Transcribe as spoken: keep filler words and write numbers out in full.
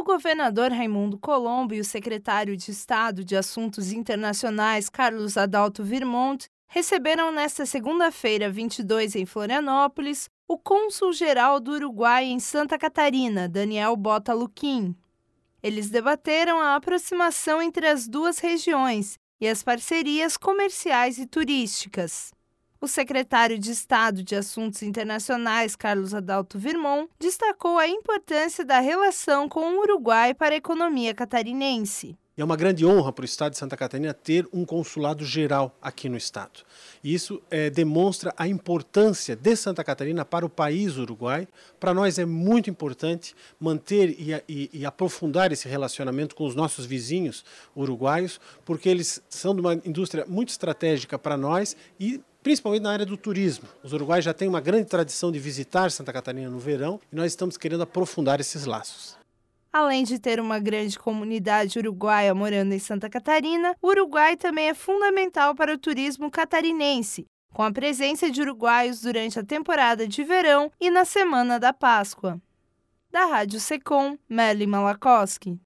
governador Raimundo Colombo e o secretário de Estado de Assuntos Internacionais, Carlos Adalto Virmonte, receberam nesta segunda-feira, vinte e dois, em Florianópolis, o cônsul-geral do Uruguai em Santa Catarina, Daniel Bota Luquim. Eles debateram a aproximação entre as duas regiões e as parcerias comerciais e turísticas. O secretário de Estado de Assuntos Internacionais, Carlos Adalto Virmonte, destacou a importância da relação com o Uruguai para a economia catarinense. É uma grande honra para o Estado de Santa Catarina ter um consulado geral aqui no Estado. E isso é, demonstra a importância de Santa Catarina para o país Uruguai. Para nós é muito importante manter e, e, e aprofundar esse relacionamento com os nossos vizinhos uruguaios, porque eles são de uma indústria muito estratégica para nós e principalmente na área do turismo. Os uruguaios já têm uma grande tradição de visitar Santa Catarina no verão e nós estamos querendo aprofundar esses laços. Além de ter uma grande comunidade uruguaia morando em Santa Catarina, o Uruguai também é fundamental para o turismo catarinense, com a presença de uruguaios durante a temporada de verão e na Semana da Páscoa. Da Rádio Secom, Merlin Malakoski.